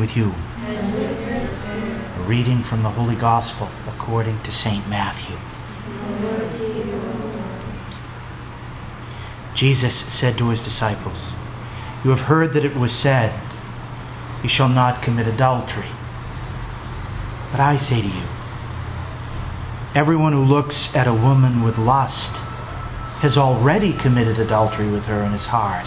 with you. And with your spirit. A reading from the Holy Gospel according to St. Matthew. Glory to you, Lord. Jesus said to his disciples, "You have heard that it was said, 'You shall not commit adultery.' But I say to you, everyone who looks at a woman with lust has already committed adultery with her in his heart.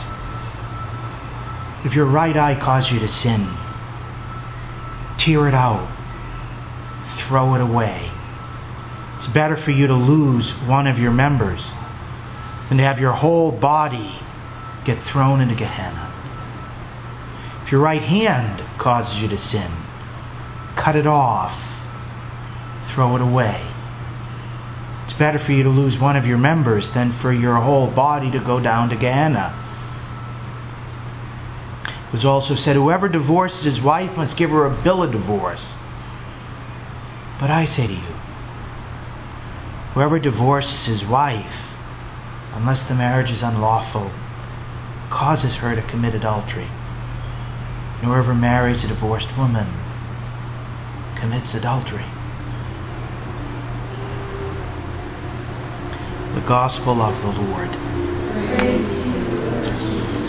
If your right eye causes you to sin, tear it out, throw it away. It's better for you to lose one of your members than to have your whole body get thrown into Gehenna. If your right hand causes you to sin, cut it off, throw it away. It's better for you to lose one of your members than for your whole body to go down to Gehenna. It was also said, whoever divorces his wife must give her a bill of divorce. But I say to you, whoever divorces his wife, unless the marriage is unlawful, causes her to commit adultery. And whoever marries a divorced woman commits adultery." The Gospel of the Lord. Praise to you, Lord Jesus.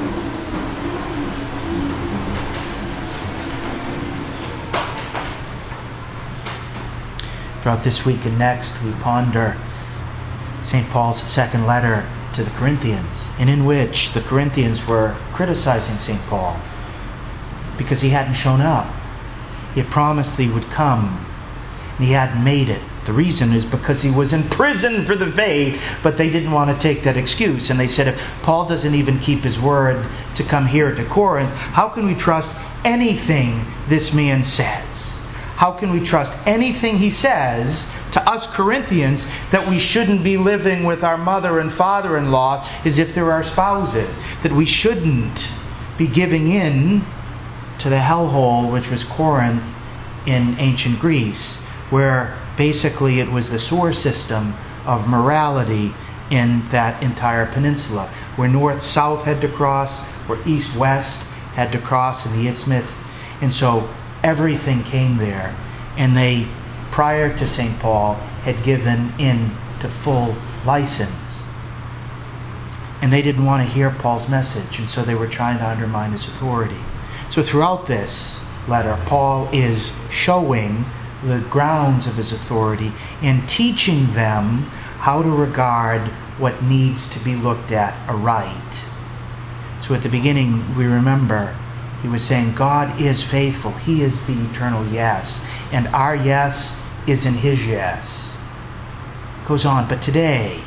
Throughout this week and next, we ponder St. Paul's second letter to the Corinthians, and in which the Corinthians were criticizing St. Paul because he hadn't shown up. He had promised that he would come, and he hadn't made it. The reason is because he was in prison for the faith, but they didn't want to take that excuse. And they said, if Paul doesn't even keep his word to come here to Corinth, how can we trust anything this man says? How can we trust anything he says to us Corinthians that we shouldn't be living with our mother and father-in-law as if they're our spouses? That we shouldn't be giving in to the hellhole which was Corinth in ancient Greece, where basically it was the sewer system of morality in that entire peninsula, where north-south had to cross, where east-west had to cross in the isthmus. And so everything came there. And they, prior to St. Paul, had given in to full license. And they didn't want to hear Paul's message, and so they were trying to undermine his authority. So throughout this letter, Paul is showing the grounds of his authority and teaching them how to regard what needs to be looked at aright. So at the beginning, we remember he was saying God is faithful. He is the eternal yes. And our yes is in his yes. Goes on. But today,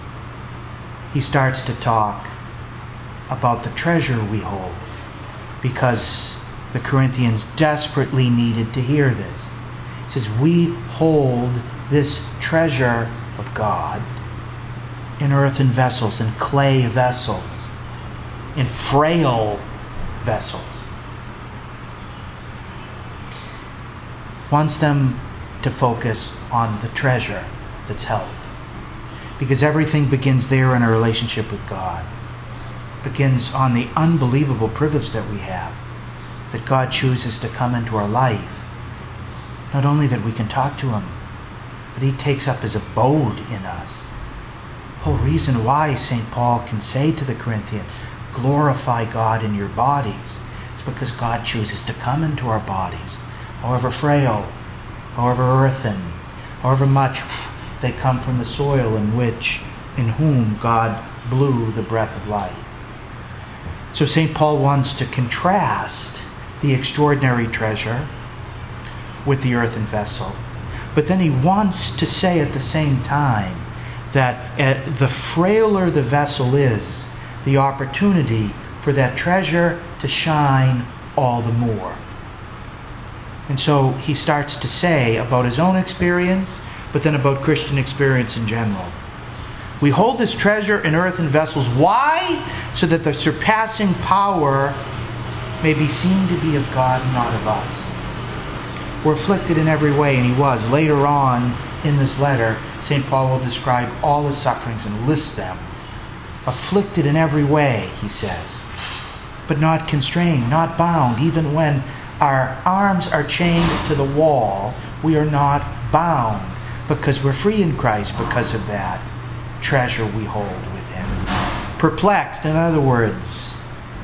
he starts to talk about the treasure we hold, because the Corinthians desperately needed to hear this. It says, we hold this treasure of God in earthen vessels, in clay vessels, in frail vessels. Wants them to focus on the treasure that's held. Because everything begins there in our relationship with God. Begins on the unbelievable privilege that we have, that God chooses to come into our life. Not only that we can talk to him, but he takes up his abode in us. The whole reason why St. Paul can say to the Corinthians, glorify God in your bodies, is because God chooses to come into our bodies, however frail, however earthen, however much they come from the soil in whom God blew the breath of life. So St. Paul wants to contrast the extraordinary treasure with the earthen vessel. But then he wants to say at the same time that the frailer the vessel is, the opportunity for that treasure to shine all the more. And so he starts to say about his own experience, but then about Christian experience in general. We hold this treasure in earthen vessels. Why? So that the surpassing power may be seen to be of God, not of us. We're afflicted in every way, and he was. Later on in this letter, St. Paul will describe all his sufferings and list them. Afflicted in every way, he says, but not constrained, not bound, even when our arms are chained to the wall, we are not bound, because we're free in Christ because of that treasure we hold with Him. Perplexed, in other words,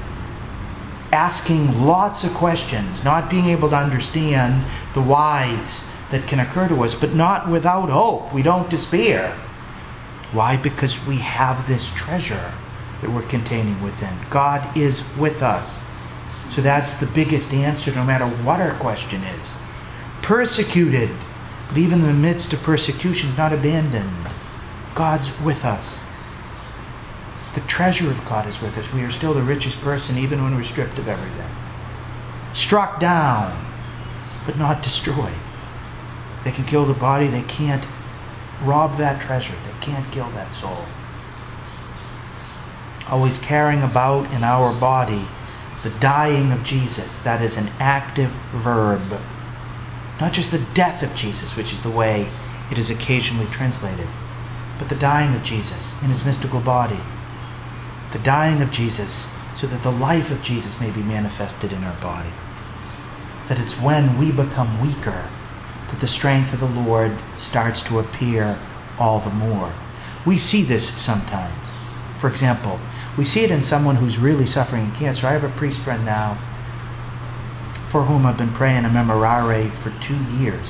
asking lots of questions, not being able to understand the whys that can occur to us, but not without hope. We don't despair. Why? Because we have this treasure that we're containing within. God is with us. So that's the biggest answer, no matter what our question is. Persecuted, but even in the midst of persecution, not abandoned. God's with us. The treasure of God is with us. We are still the richest person even when we're stripped of everything. Struck down, but not destroyed. They can kill the body, they can't rob that treasure. They can't kill that soul. Always carrying about in our body the dying of Jesus. That is an active verb. Not just the death of Jesus, which is the way it is occasionally translated, but the dying of Jesus in His mystical body. The dying of Jesus so that the life of Jesus may be manifested in our body. That it's when we become weaker that the strength of the Lord starts to appear all the more. We see this sometimes. For example, we see it in someone who's really suffering cancer. I have a priest friend now for whom I've been praying a memorare for 2 years.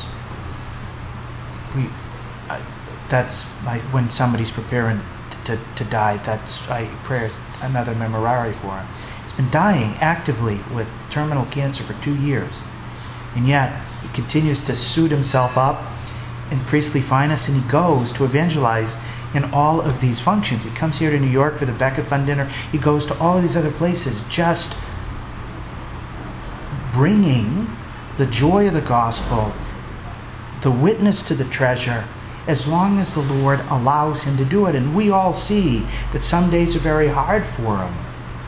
When somebody's preparing to die, I pray another memorare for him. He's been dying actively with terminal cancer for 2 years. And yet, he continues to suit himself up in priestly fineness, and he goes to evangelize in all of these functions. He comes here to New York for the Becket Fund dinner. He goes to all of these other places, just bringing the joy of the gospel, the witness to the treasure, as long as the Lord allows him to do it. And we all see that some days are very hard for him.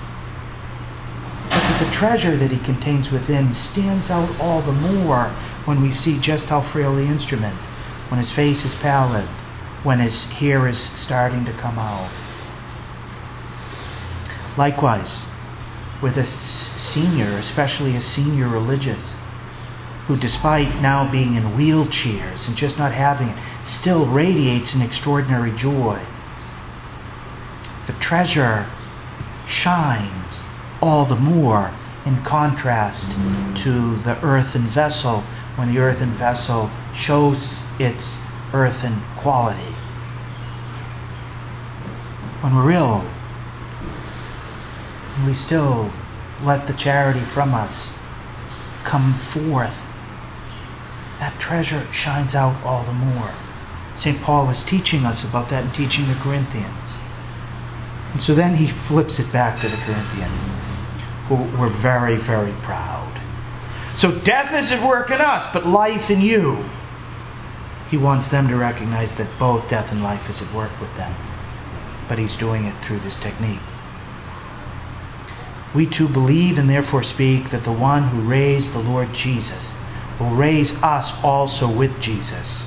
But that the treasure that he contains within stands out all the more when we see just how frail the instrument, when his face is pallid, when his hair is starting to come out. Likewise, with a senior, especially a senior religious, who despite now being in wheelchairs and just not having it, still radiates an extraordinary joy. The treasure shines all the more in contrast to the earthen vessel, when the earthen vessel shows its earthen quality. When we're ill, we still let the charity from us come forth. That treasure shines out all the more. St. Paul is teaching us about that and teaching the Corinthians. And so then he flips it back to the Corinthians, who were very, very proud. So death is at work in us, but life in you. He wants them to recognize that both death and life is at work with them. But he's doing it through this technique. We too believe and therefore speak that the one who raised the Lord Jesus will raise us also with Jesus.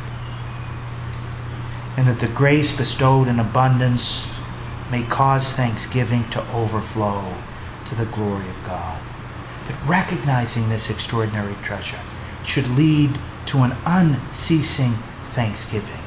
And that the grace bestowed in abundance may cause thanksgiving to overflow to the glory of God. That recognizing this extraordinary treasure should lead to an unceasing thanksgiving.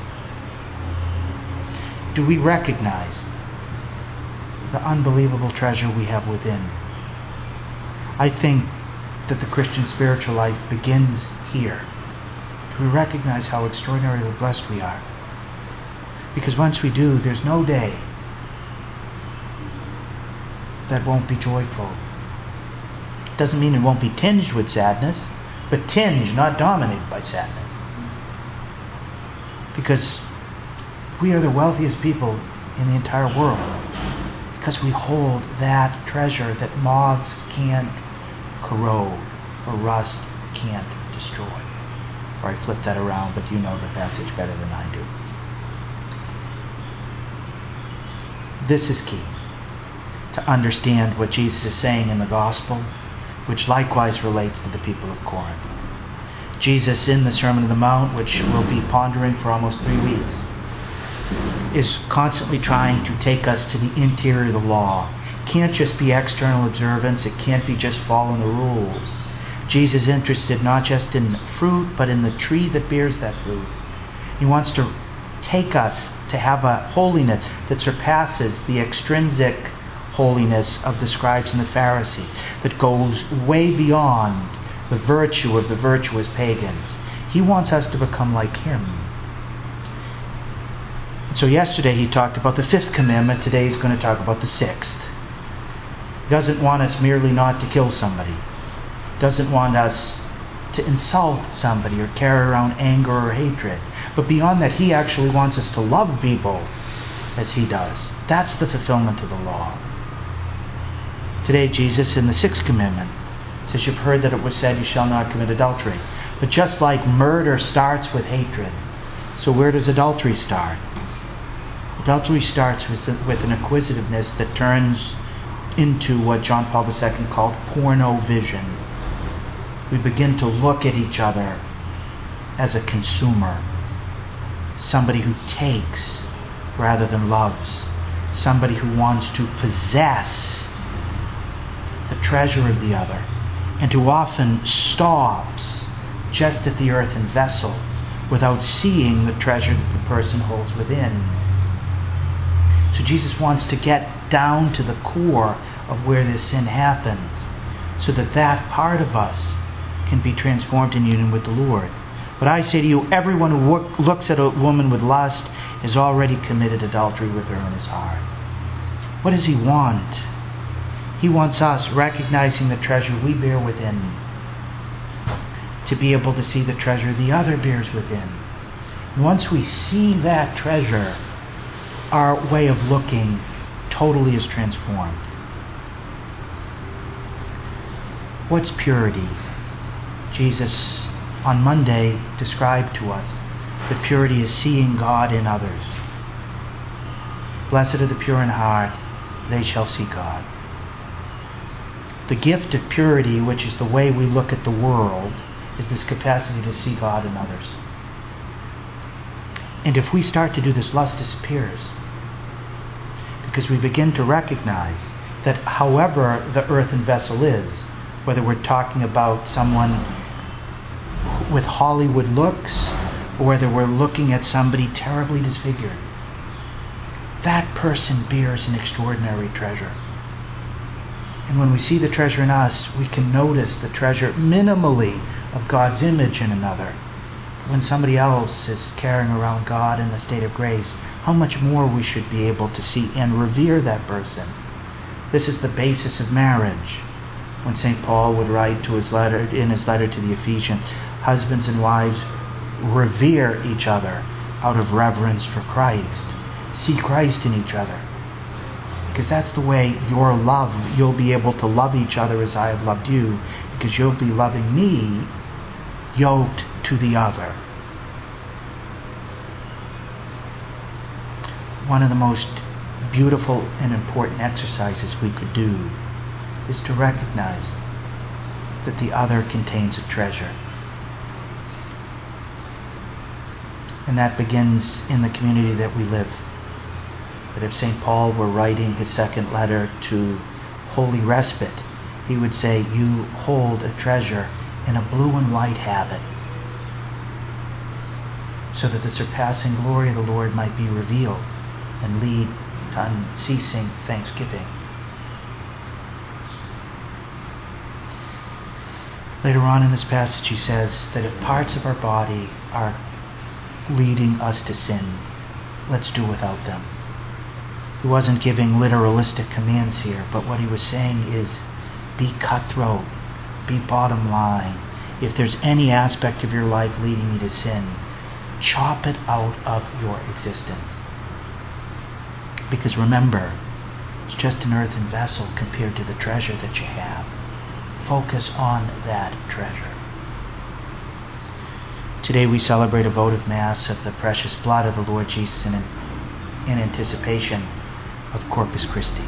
Do we recognize the unbelievable treasure we have within? I think that the Christian spiritual life begins here. Do we recognize how extraordinarily blessed we are? Because once we do, there's no day that won't be joyful. Doesn't mean it won't be tinged with sadness, but tinged, not dominated by sadness. Because we are the wealthiest people in the entire world. Because we hold that treasure that moths can't corrode or rust can't destroy. Or I flip that around, but you know the passage better than I do. This is key to understand what Jesus is saying in the gospel, which likewise relates to the people of Corinth. Jesus, in the Sermon on the Mount, which we'll be pondering for almost 3 weeks, is constantly trying to take us to the interior of the law. It can't just be external observance. It can't be just following the rules. Jesus is interested not just in fruit, but in the tree that bears that fruit. He wants to take us to have a holiness that surpasses the extrinsic holiness of the scribes and the Pharisees, that goes way beyond the virtue of the virtuous pagans. He wants us to become like him. So yesterday he talked about the 5th commandment. Today he's going to talk about the 6th. He doesn't want us merely not to kill somebody. He doesn't want us to insult somebody or carry around anger or hatred. But beyond that, he actually wants us to love people as he does. That's the fulfillment of the law. Today, Jesus in the 6th commandment says, you've heard that it was said, you shall not commit adultery. But just like murder starts with hatred, so where does adultery start? Adultery starts with an acquisitiveness that turns into what John Paul II called porno vision. We begin to look at each other as a consumer. Somebody who takes rather than loves. Somebody who wants to possess the treasure of the other, and who often stops just at the earthen vessel without seeing the treasure that the person holds within. So Jesus wants to get down to the core of where this sin happens, so that that part of us can be transformed in union with the Lord. But I say to you, everyone who looks at a woman with lust has already committed adultery with her in his heart. What does he want? He wants us, recognizing the treasure we bear within, to be able to see the treasure the other bears within. And once we see that treasure, our way of looking totally is transformed. What's purity? Jesus on Monday described to us that purity is seeing God in others. Blessed are the pure in heart, they shall see God. The gift of purity, which is the way we look at the world, is this capacity to see God in others. And if we start to do this, lust disappears. Because we begin to recognize that however the earthen vessel is, whether we're talking about someone with Hollywood looks, or whether we're looking at somebody terribly disfigured, that person bears an extraordinary treasure. And when we see the treasure in us, we can notice the treasure minimally of God's image in another. When somebody else is carrying around God in the state of grace, how much more we should be able to see and revere that person. This is the basis of marriage. When St. Paul would write in his letter to the Ephesians, husbands and wives, revere each other out of reverence for Christ. See Christ in each other. Because that's the way you'll be able to love each other as I have loved you, because you'll be loving me yoked to the other. One of the most beautiful and important exercises we could do is to recognize that the other contains a treasure. And that begins in the community that we live. That if St. Paul were writing his second letter to Holy Respite, he would say, you hold a treasure in a blue and white habit, so that the surpassing glory of the Lord might be revealed and lead to unceasing thanksgiving. Later on in this passage he says that if parts of our body are leading us to sin, let's do without them. He wasn't giving literalistic commands here, but what he was saying is be cutthroat, be bottom line. If there's any aspect of your life leading you to sin, chop it out of your existence. Because remember, it's just an earthen vessel compared to the treasure that you have. Focus on that treasure. Today we celebrate a votive Mass of the precious blood of the Lord Jesus in anticipation of Corpus Christi.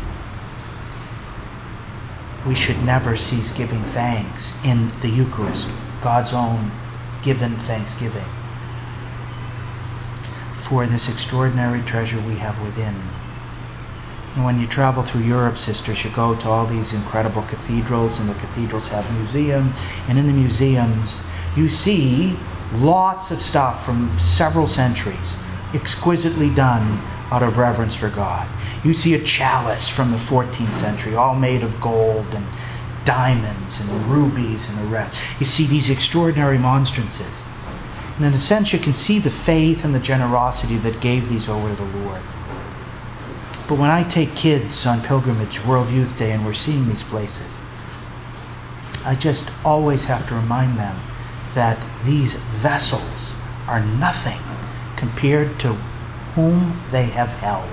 We should never cease giving thanks in the Eucharist, God's own given thanksgiving, for this extraordinary treasure we have within. And when you travel through Europe, sisters, you go to all these incredible cathedrals, and the cathedrals have museums, and in the museums you see lots of stuff from several centuries, exquisitely done out of reverence for God. You see a chalice from the 14th century, all made of gold and diamonds and rubies and the rest. You see these extraordinary monstrances. And in a sense, you can see the faith and the generosity that gave these over to the Lord. But when I take kids on pilgrimage, World Youth Day, and we're seeing these places, I just always have to remind them that these vessels are nothing compared to whom they have held.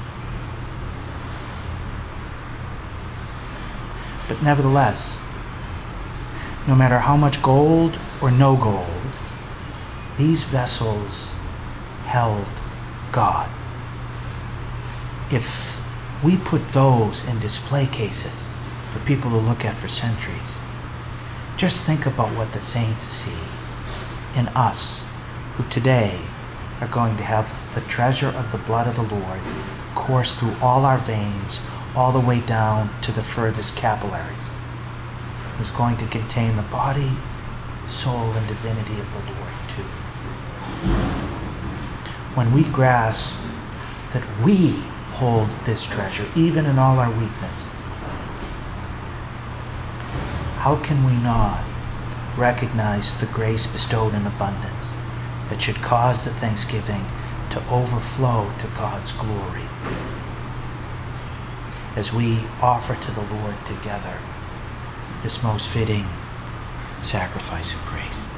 But nevertheless, no matter how much gold or no gold, these vessels held God. If we put those in display cases for people to look at for centuries, just think about what the saints see in us, who today are going to have the treasure of the blood of the Lord course through all our veins, all the way down to the furthest capillaries. It's going to contain the body, soul, and divinity of the Lord too. When we grasp that we hold this treasure, even in all our weakness, how can we not recognize the grace bestowed in abundance that should cause the thanksgiving to overflow to God's glory as we offer to the Lord together this most fitting sacrifice of praise?